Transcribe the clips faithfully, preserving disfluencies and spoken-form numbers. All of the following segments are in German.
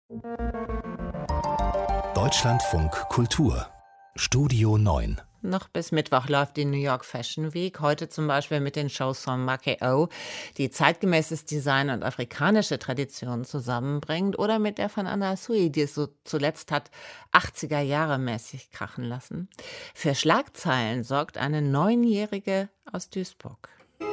Deutschlandfunk Kultur Studio neun. Noch bis Mittwoch läuft die New York Fashion Week. Heute zum Beispiel mit den Shows von Makeo, die zeitgemäßes Design und afrikanische Traditionen zusammenbringt. Oder mit der von Anna Sui, die es so zuletzt hat achtziger Jahre mäßig krachen lassen. Für Schlagzeilen sorgt eine Neunjährige aus Duisburg.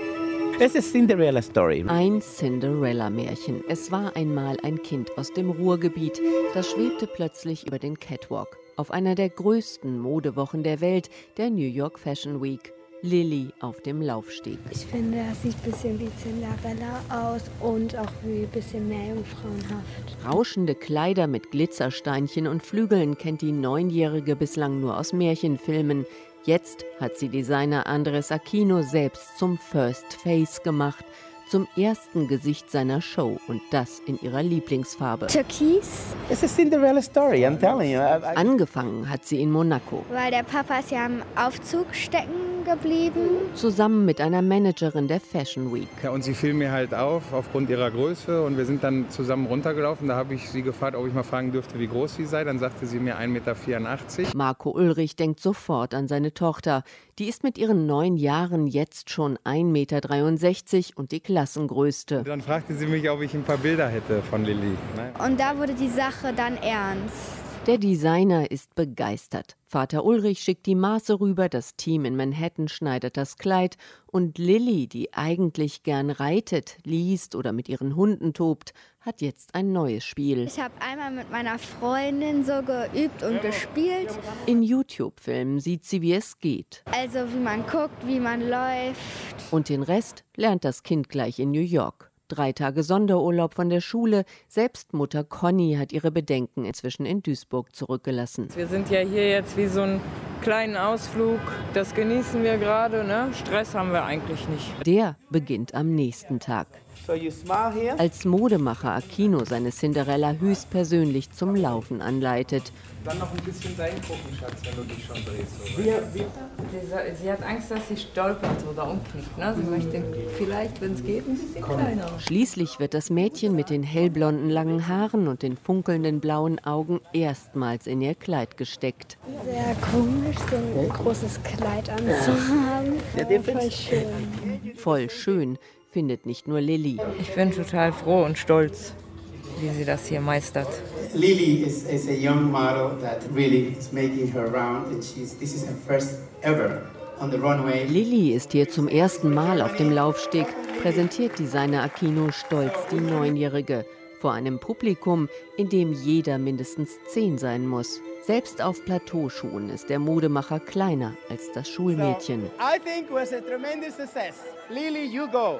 Es ist Cinderella Story. Ein Cinderella-Märchen. Es war einmal ein Kind aus dem Ruhrgebiet. Das schwebte plötzlich über den Catwalk. Auf einer der größten Modewochen der Welt, der New York Fashion Week. Lilly auf dem Laufsteg. Ich finde, das sieht ein bisschen wie Cinderella aus und auch wie ein bisschen meerjungfrauenhaft. Rauschende Kleider mit Glitzersteinchen und Flügeln kennt die Neunjährige bislang nur aus Märchenfilmen. Jetzt hat sie Designer Andres Aquino selbst zum First Face gemacht, zum ersten Gesicht seiner Show und das in ihrer Lieblingsfarbe. Türkis. Es ist Cinderella Story, I'm telling you. I, I Angefangen hat sie in Monaco. Weil der Papa ist ja am Aufzug stecken geblieben. Zusammen mit einer Managerin der Fashion Week. Ja, und sie fiel mir halt auf, aufgrund ihrer Größe. Und wir sind dann zusammen runtergelaufen. Da habe ich sie gefragt, ob ich mal fragen dürfte, wie groß sie sei. Dann sagte sie mir ein Meter vierundachtzig. Marco Ulrich denkt sofort an seine Tochter. Die ist mit ihren neun Jahren jetzt schon ein Meter dreiundsechzig und die Klassengrößte. Dann fragte sie mich, ob ich ein paar Bilder hätte von Lilly. Und da wurde die Sache dann ernst. Der Designer ist begeistert. Vater Ulrich schickt die Maße rüber, das Team in Manhattan schneidet das Kleid und Lilly, die eigentlich gern reitet, liest oder mit ihren Hunden tobt, hat jetzt ein neues Spiel. Ich habe einmal mit meiner Freundin so geübt und gespielt. In YouTube-Filmen sieht sie, wie es geht. Also wie man guckt, wie man läuft. Und den Rest lernt das Kind gleich in New York. Drei Tage Sonderurlaub von der Schule. Selbst Mutter Conny hat ihre Bedenken inzwischen in Duisburg zurückgelassen. Wir sind ja hier jetzt wie so einen kleinen Ausflug. Das genießen wir gerade, ne? Stress haben wir eigentlich nicht. Der beginnt am nächsten Tag. So you smile here? Als Modemacher Aquino seine Cinderella höchstpersönlich zum Laufen anleitet. Dann noch ein bisschen dahin gucken, Schatz, wenn du dich schon drehst. So. Wir, wir. Sie, sie hat Angst, dass sie stolpert oder umknickt. Ne? Sie möchte vielleicht, wenn es geht, ein bisschen kleiner. Schließlich wird das Mädchen mit den hellblonden langen Haaren und den funkelnden blauen Augen erstmals in ihr Kleid gesteckt. Sehr komisch, so ein großes Kleid anzuhaben. Ja, voll schön. Voll schön, findet nicht nur Lilly. Ich bin total froh und stolz, wie sie das hier meistert. Lilly is, is a young model that really is making her round, and she's this is her first ever on the runway. Lilly ist hier zum ersten Mal auf dem Laufsteg, präsentiert Designer Aquino stolz die Neunjährige vor einem Publikum, in dem jeder mindestens zehn sein muss. Selbst auf Plateauschuhen ist der Modemacher kleiner als das Schulmädchen. I think it was a tremendous success. Lilly, you go.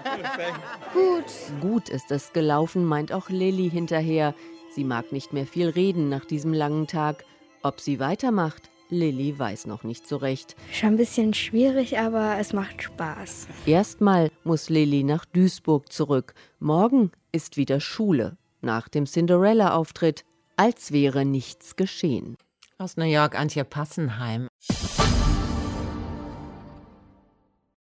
Gut. Gut ist es gelaufen, meint auch Lilly hinterher. Sie mag nicht mehr viel reden nach diesem langen Tag. Ob sie weitermacht, Lilly weiß noch nicht so recht. Schon ein bisschen schwierig, aber es macht Spaß. Erstmal muss Lilly nach Duisburg zurück. Morgen ist wieder Schule. Nach dem Cinderella-Auftritt, als wäre nichts geschehen. Aus New York, Antje Passenheim.